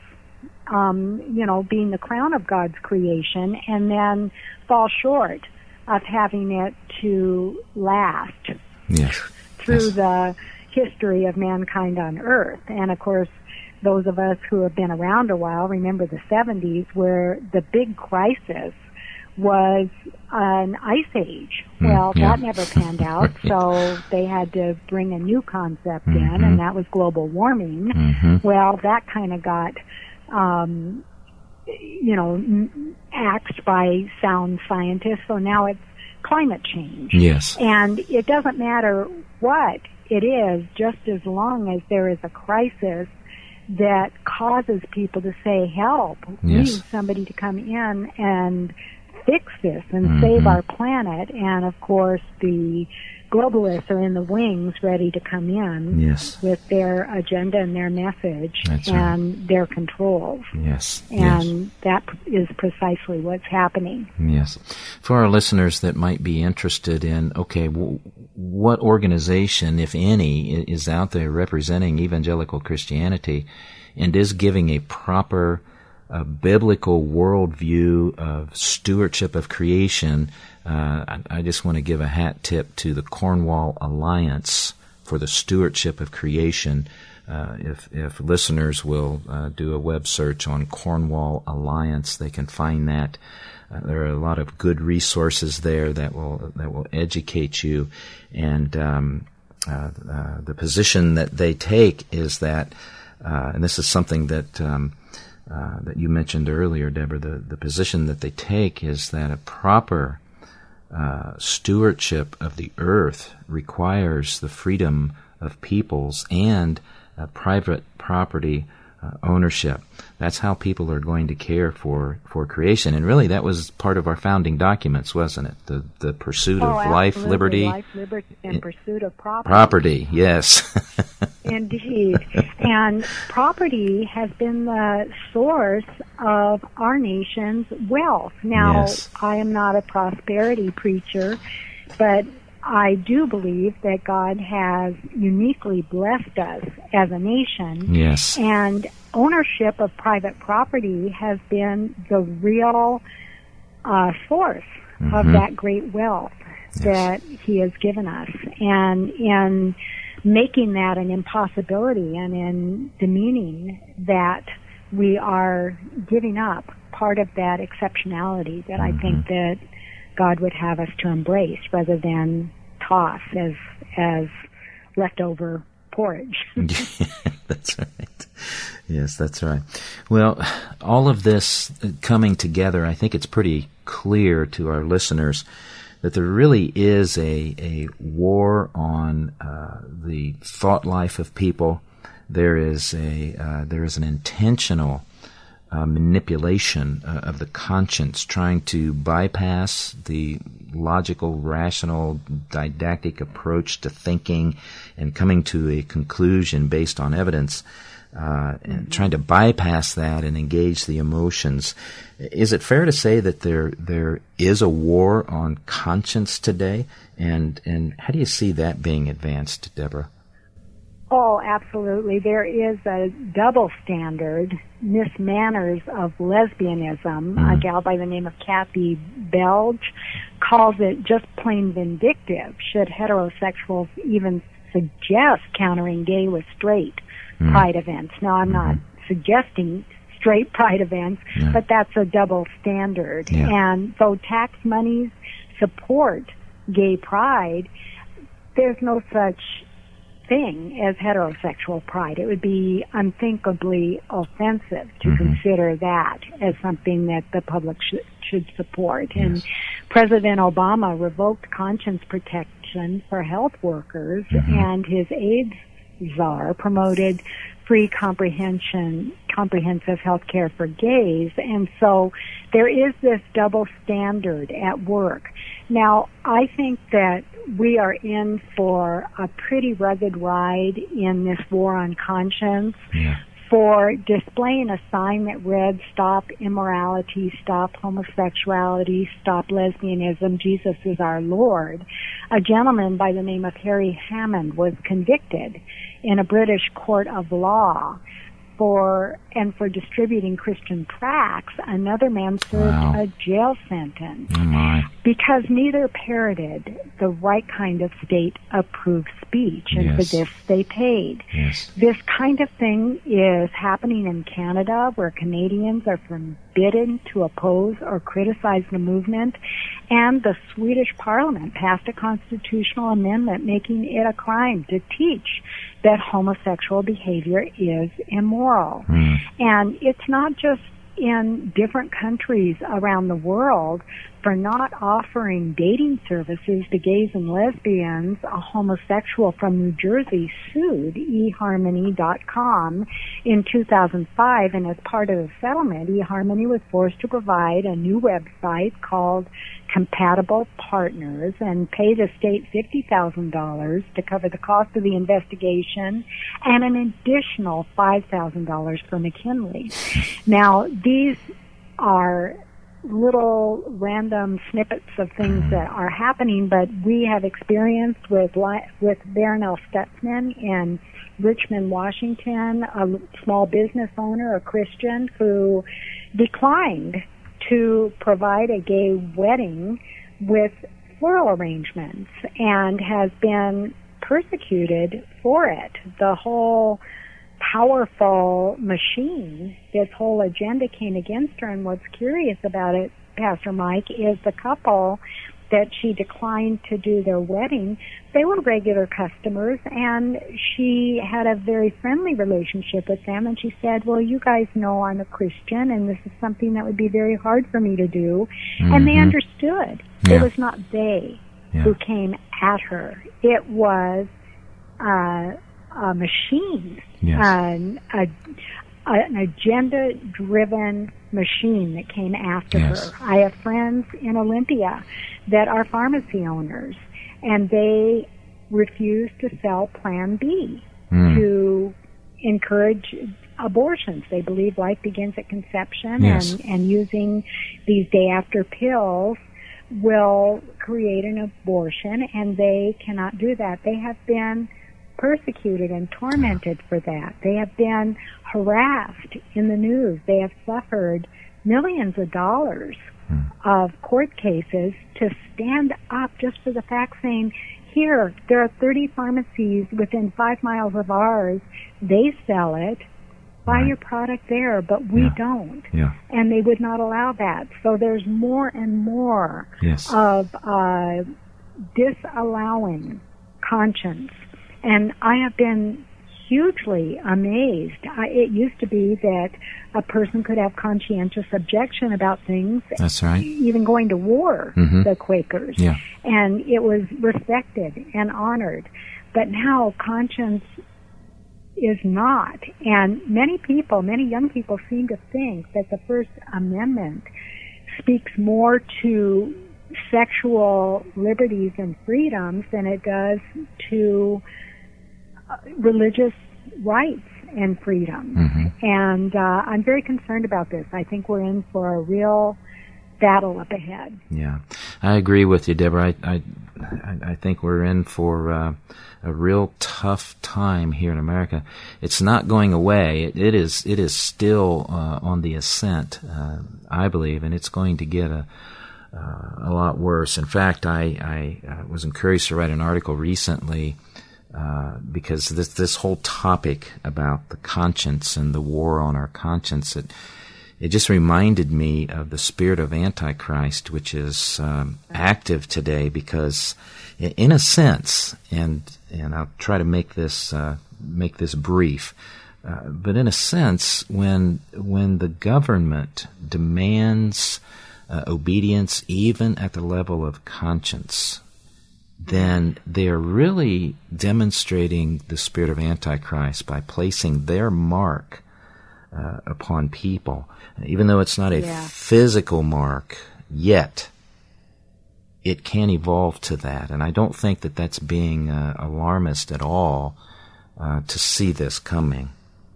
um, you know, being the crown of God's creation, and then fall short of having it to last yes. through yes. the history of mankind on Earth. And of course, those of us who have been around a while remember the seventies, where the big crisis was an ice age. Mm, well, yeah. that never panned out, so they had to bring a new concept mm-hmm. in, and that was global warming. Mm-hmm. Well, that kind of got, um, you know, axed by sound scientists, so now it's climate change. Yes. And it doesn't matter what it is, just as long as there is a crisis that causes people to say, help, we yes. need somebody to come in and fix this and mm-hmm. save our planet. And of course, the globalists are in the wings ready to come in yes. with their agenda and their message That's and right. their controls. Yes. And yes. that is precisely what's happening. Yes. For our listeners that might be interested in, okay, w- what organization, if any, is out there representing evangelical Christianity and is giving a proper uh, biblical worldview of stewardship of creation, uh, I, I just want to give a hat tip to the Cornwall Alliance for the Stewardship of Creation. Uh, if, if listeners will uh, do a web search on Cornwall Alliance, they can find that. Uh, there are a lot of good resources there that will that will educate you, and um, uh, uh, the position that they take is that, uh, and this is something that um, uh, that you mentioned earlier, Deborah. The the position that they take is that a proper uh, stewardship of the earth requires the freedom of peoples and uh, private property Uh, ownership. That's how people are going to care for, for creation. And really, that was part of our founding documents, wasn't it? The the pursuit oh, of life, absolutely. liberty. Life, liberty, and pursuit of property. Property, yes. Indeed. And property has been the source of our nation's wealth. Now, yes. I am not a prosperity preacher, but I do believe that God has uniquely blessed us as a nation. Yes. And ownership of private property has been the real uh, source mm-hmm. of that great wealth yes. that He has given us. And in making that an impossibility and in demeaning that, we are giving up part of that exceptionality that mm-hmm. I think that God would have us to embrace rather than toss as as leftover porridge. That's right. Yes, that's right. Well, all of this coming together, I think it's pretty clear to our listeners that there really is a, a war on uh, the thought life of people. There is a uh, there is an intentional Uh, manipulation uh, of the conscience, trying to bypass the logical, rational, didactic approach to thinking and coming to a conclusion based on evidence, uh, and trying to bypass that and engage the emotions. Is it fair to say that there there is a war on conscience today? And, and how do you see that being advanced, Deborah? Oh, absolutely. There is a double standard. Miss Manners of lesbianism, mm. a gal by the name of Kathy Belge, calls it just plain vindictive should heterosexuals even suggest countering gay with straight mm. pride events. Now, I'm mm-hmm. not suggesting straight pride events, yeah. but that's a double standard. Yeah. And though tax monies support gay pride, there's no such thing as heterosexual pride. It would be unthinkably offensive to mm-hmm. consider that as something that the public sh- should support. Yes. And President Obama revoked conscience protection for health workers, mm-hmm. and his AIDS czar promoted free comprehension, comprehensive health care for gays. And so there is this double standard at work. Now, I think that we are in for a pretty rugged ride in this war on conscience. Yeah. For displaying a sign that read, "Stop immorality, stop homosexuality, stop lesbianism, Jesus is our Lord." A gentleman by the name of Harry Hammond was convicted in a British court of law for, and for distributing Christian tracts. Another man served wow. a jail sentence oh my. because neither parroted the right kind of state-approved speech, and yes. for this they paid. Yes. This kind of thing is happening in Canada, where Canadians are forbidden to oppose or criticize the movement, and the Swedish Parliament passed a constitutional amendment making it a crime to teach that homosexual behavior is immoral. Mm. And it's not just in different countries around the world for not offering dating services to gays and lesbians. A homosexual from New Jersey sued e harmony dot com in two thousand five, and as part of the settlement, eHarmony was forced to provide a new website called Compatible Partners and pay the state fifty thousand dollars to cover the cost of the investigation and an additional five thousand dollars for McKinley. Now, these are little random snippets of things that are happening, but we have experienced with with Barronelle Stutzman in Richmond, Washington, a small business owner, a Christian, who declined to provide a gay wedding with floral arrangements and has been persecuted for it. The whole powerful machine, this whole agenda came against her, and what's curious about it, Pastor Mike, is the couple that she declined to do their wedding, they were regular customers, and she had a very friendly relationship with them, and she said, well, you guys know I'm a Christian, and this is something that would be very hard for me to do, mm-hmm. and they understood. Yeah. It was not they yeah. who came at her. It was uh, a machine, yes. an, a, an agenda-driven machine that came after yes. her. I have friends in Olympia that are pharmacy owners, and they refuse to sell Plan B mm. to encourage abortions. They believe life begins at conception, yes. and, and using these day-after pills will create an abortion, and they cannot do that. They have been persecuted and tormented for that. They have been harassed in the news. They have suffered millions of dollars mm. of court cases to stand up just for the fact saying, here, there are thirty pharmacies within five miles of ours. They sell it. Buy right. your product there, but we yeah. don't. Yeah. And they would not allow that. So there's more and more yes. of uh, disallowing conscience. And I have been hugely amazed. I, it used to be that a person could have conscientious objection about things. That's right. Even going to war, mm-hmm. the Quakers. Yeah. And it was respected and honored. But now conscience is not. And many people, many young people seem to think that the First Amendment speaks more to sexual liberties and freedoms than it does to uh, religious rights and freedoms. Mm-hmm. And uh, I'm very concerned about this. I think we're in for a real battle up ahead. Yeah, I agree with you, Deborah. I I, I think we're in for uh, a real tough time here in America. It's not going away. It, it is it is still uh, on the ascent, uh, I believe, and it's going to get a uh, a lot worse. In fact, I I uh, was encouraged to write an article recently uh, because this this whole topic about the conscience and the war on our conscience, it It just reminded me of the spirit of Antichrist, which is um, active today because, in a sense, and and I'll try to make this uh, make this brief, uh, but in a sense, when when the government demands uh, obedience, even at the level of conscience, then they are really demonstrating the spirit of Antichrist by placing their mark Uh, upon people, even though it's not a yeah. physical mark yet. It can evolve to that, and I don't think that that's being uh, alarmist at all uh, to see this coming.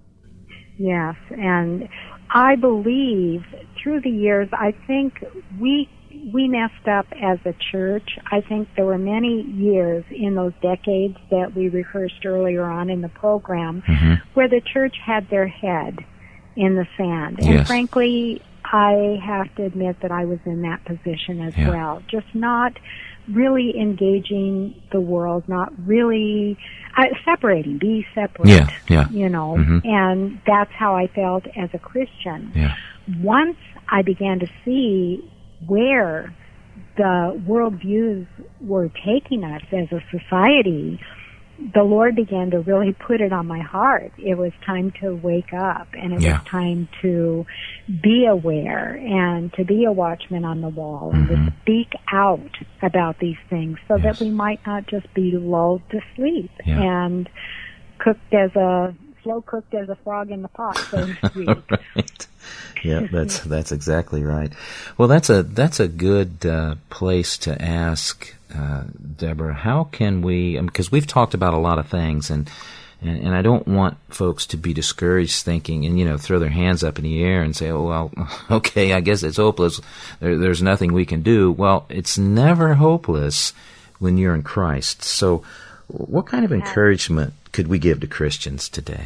Yes, and I believe through the years, I think we we messed up as a church. I think there were many years in those decades that we rehearsed earlier on in the program mm-hmm. where the church had their head in the sand. And yes. frankly, I have to admit that I was in that position as yeah. well. Just not really engaging the world, not really uh, separating, be separate, yeah, yeah. you know, mm-hmm. and that's how I felt as a Christian. Yeah. Once I began to see where the worldviews were taking us as a society, the Lord began to really put it on my heart. It was time to wake up, and it yeah. was time to be aware and to be a watchman on the wall and mm-hmm. to speak out about these things so yes. that we might not just be lulled to sleep yeah. and cooked as a, slow cooked as a frog in the pot, so to speak. Right. Yeah, that's that's exactly right. Well, that's a that's a good uh, place to ask, uh, Deborah. How can we? Because we've talked about a lot of things, and, and and I don't want folks to be discouraged, thinking and you know throw their hands up in the air and say, "Oh well, okay, I guess it's hopeless. There, there's nothing we can do." Well, it's never hopeless when you're in Christ. So, what kind of encouragement could we give to Christians today?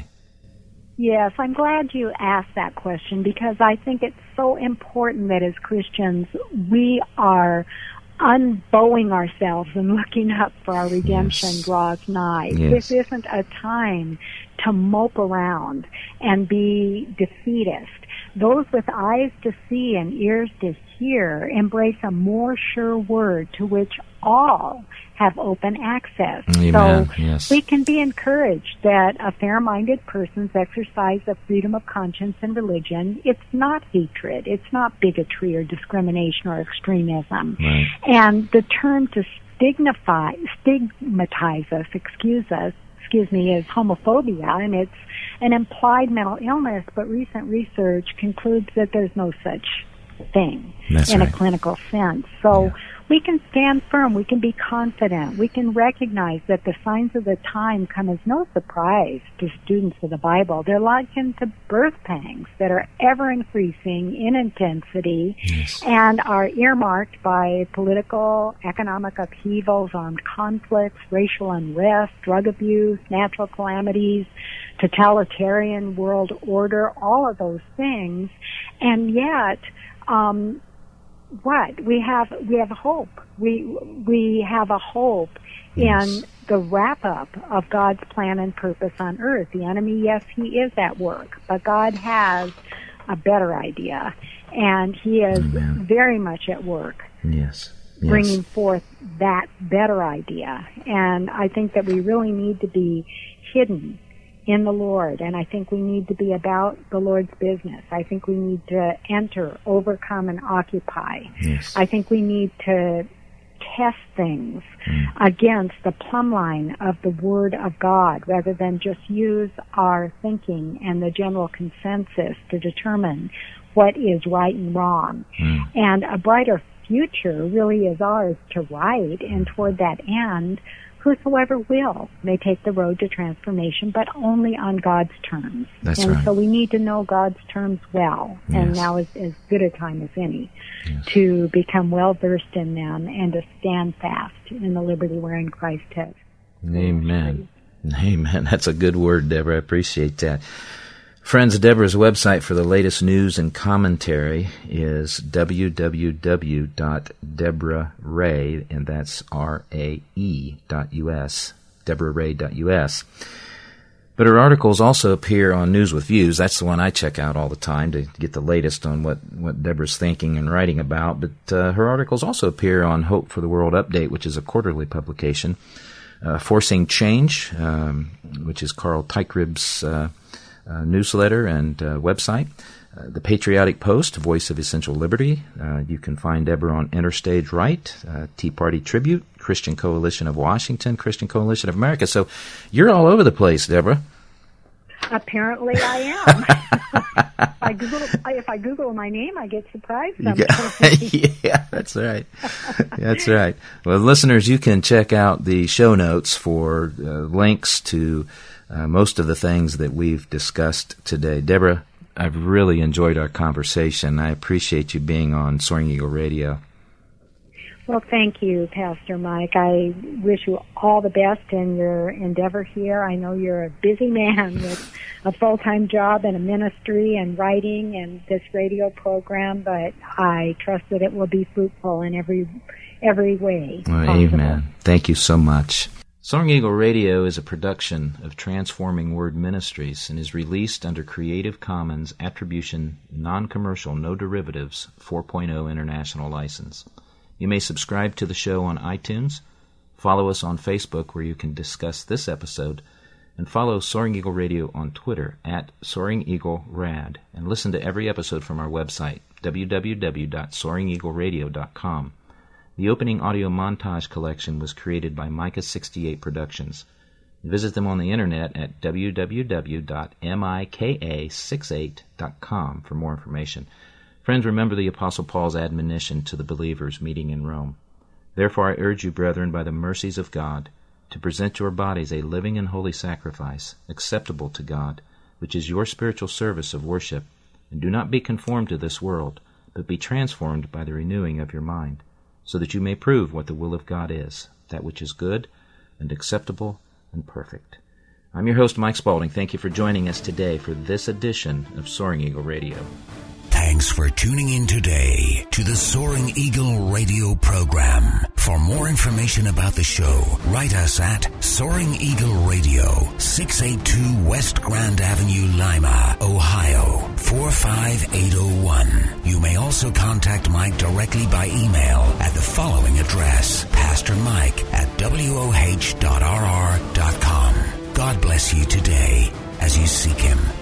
Yes, I'm glad you asked that question because I think it's so important that as Christians we are unbowing ourselves and looking up for our redemption yes. draws nigh. Yes. This isn't a time to mope around and be defeatist. Those with eyes to see and ears to hear embrace a more sure word to which all have open access. Amen. So yes. we can be encouraged that a fair-minded person's exercise of freedom of conscience and religion, it's not hatred, it's not bigotry or discrimination or extremism. Right. And the term to stigmatize, stigmatize us, excuse us, excuse me, is homophobia, and it's an implied mental illness, but recent research concludes that there's no such thing That's in right. a clinical sense. So yeah. we can stand firm, we can be confident, we can recognize that the signs of the time come as no surprise to students of the Bible. They're likened to birth pangs that are ever increasing in intensity yes. and are earmarked by political, economic upheavals, armed conflicts, racial unrest, drug abuse, natural calamities, totalitarian world order, all of those things. And yet, um, what? We have, we have hope. We, we have a hope yes. in the wrap-up of God's plan and purpose on earth. The enemy, yes, he is at work, but God has a better idea, and he is Amen. very much at work. Yes. Yes. Bringing forth that better idea. And I think that we really need to be hidden in the Lord, and I think we need to be about the Lord's business. I think we need to enter, overcome, and occupy. Yes. I think we need to test things mm. against the plumb line of the Word of God rather than just use our thinking and the general consensus to determine what is right and wrong. Mm. And a brighter future really is ours to write, and toward that end, whosoever will may take the road to transformation, but only on God's terms. That's and right. so we need to know God's terms well, and Yes. now is as good a time as any Yes. to become well-versed in them and to stand fast in the liberty wherein Christ has. Amen. Amen. That's a good word, Deborah. I appreciate that. Friends, Deborah's website for the latest news and commentary is w w w dot deborah ray, and that's R A E dot U S, deborah ray dot U S. But her articles also appear on News with Views. That's the one I check out all the time to get the latest on what, what Deborah's thinking and writing about. But uh, her articles also appear on Hope for the World Update, which is a quarterly publication. Uh, Forcing Change, um, which is Carl Teichrieb's uh, uh, newsletter and uh, website. Uh, the Patriotic Post, Voice of Essential Liberty. Uh, you can find Deborah on Interstage Right, uh, Tea Party Tribute, Christian Coalition of Washington, Christian Coalition of America. So you're all over the place, Deborah. Apparently I am. I Google, if I Google my name, I get surprised sometimes. Yeah, that's right. That's right. Well, listeners, you can check out the show notes for uh, links to uh, most of the things that we've discussed today. Deborah, I've really enjoyed our conversation. I appreciate you being on Soaring Eagle Radio. Well, thank you, Pastor Mike. I wish you all the best in your endeavor here. I know you're a busy man with a full-time job and a ministry and writing and this radio program, but I trust that it will be fruitful in every every way Well, possible. amen. Thank you so much. Soaring Eagle Radio is a production of Transforming Word Ministries and is released under Creative Commons Attribution Non-Commercial No Derivatives four point oh International License. You may subscribe to the show on iTunes, follow us on Facebook where you can discuss this episode, and follow Soaring Eagle Radio on Twitter at Soaring Eagle Rad, and listen to every episode from our website, w w w dot soaring eagle radio dot com. The opening audio montage collection was created by Micah sixty-eight Productions. Visit them on the internet at w w w dot mika sixty-eight dot com for more information. Friends, remember the Apostle Paul's admonition to the believers meeting in Rome. Therefore I urge you, brethren, by the mercies of God, to present your bodies a living and holy sacrifice, acceptable to God, which is your spiritual service of worship. And do not be conformed to this world, but be transformed by the renewing of your mind, so that you may prove what the will of God is, that which is good and acceptable and perfect. I'm your host, Mike Spaulding. Thank you for joining us today for this edition of Soaring Eagle Radio. Thanks for tuning in today to the Soaring Eagle radio program. For more information about the show, write us at Soaring Eagle Radio, six eighty-two West Grand Avenue, Lima, Ohio, four five eight oh one. You may also contact Mike directly by email at the following address, pastor mike at w o h dot r r dot com. God bless you today as you seek Him.